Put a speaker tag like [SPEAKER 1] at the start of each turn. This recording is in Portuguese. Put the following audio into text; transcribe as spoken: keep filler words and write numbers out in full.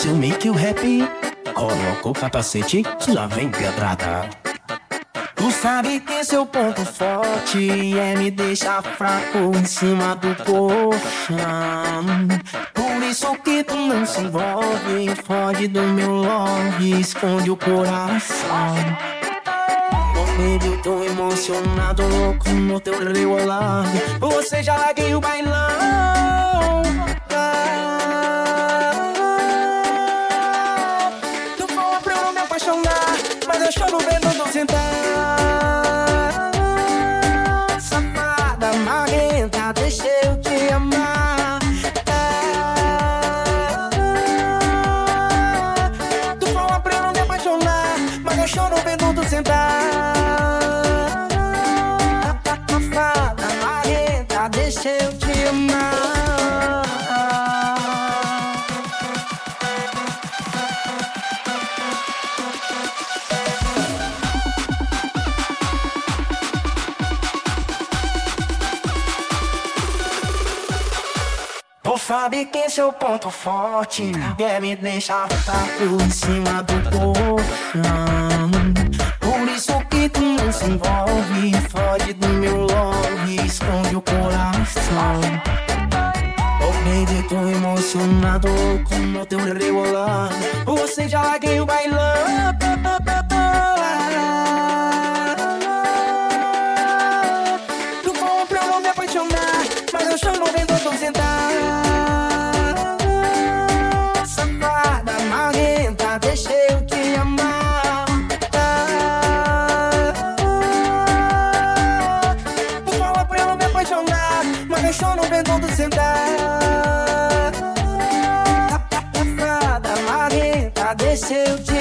[SPEAKER 1] seu make o rap. Coloca o capacete, que lá vem pedrada. Tu sabe que seu ponto forte é me deixar fraco em cima do colchão. Por isso que tu não se envolve, foge do meu love, esconde o coração. Oh baby, eu tô emocionado, louco no teu rebolado. Você já larguei o bailão. Tu fala pra eu não me apaixonar, mas eu choro vendo tu sentar. Safada, marrenta, deixa eu te amar. Tu fala pra eu não me apaixonar, mas eu choro vendo tu sentar. Safada, marrenta, deixa eu te amar. Tu sabe que seu ponto forte é me deixar fraco em cima do colchão. Por isso que tu não se envolve, foge do meu love, esconde o coração. Oh baby, tô emocionado com o teu rebolado. Você já larguei o bailão. Tu fala pra eu não me apaixonar, mas eu choro vendo tu sentar. Safada, marrenta, deixa eu te amar. Tu fala pra eu não me apaixonar, mas eu choro vendo tu sentar. Safada, marrenta, deixa eu te